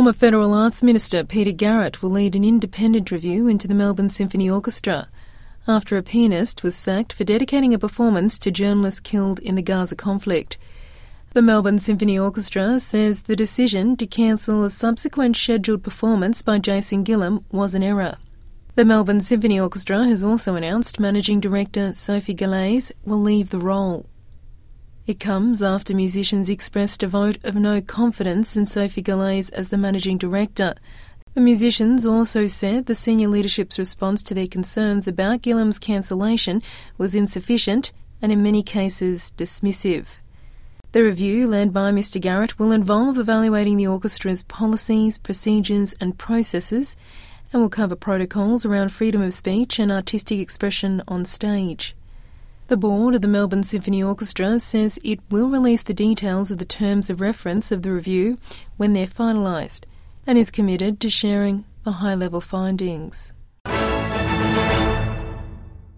Former Federal Arts Minister Peter Garrett will lead an independent review into the Melbourne Symphony Orchestra after a pianist was sacked for dedicating a performance to journalists killed in the Gaza conflict. The Melbourne Symphony Orchestra says the decision to cancel a subsequent scheduled performance by Jason Gillam was an error. The Melbourne Symphony Orchestra has also announced Managing Director Sophie Galais will leave the role. It comes after musicians expressed a vote of no confidence in Sophie Galais as the Managing Director. The musicians also said the senior leadership's response to their concerns about Gillam's cancellation was insufficient and in many cases dismissive. The review, led by Mr Garrett, will involve evaluating the orchestra's policies, procedures and processes, and will cover protocols around freedom of speech and artistic expression on stage. The board of the Melbourne Symphony Orchestra says it will release the details of the terms of reference of the review when they're finalised, and is committed to sharing the high-level findings.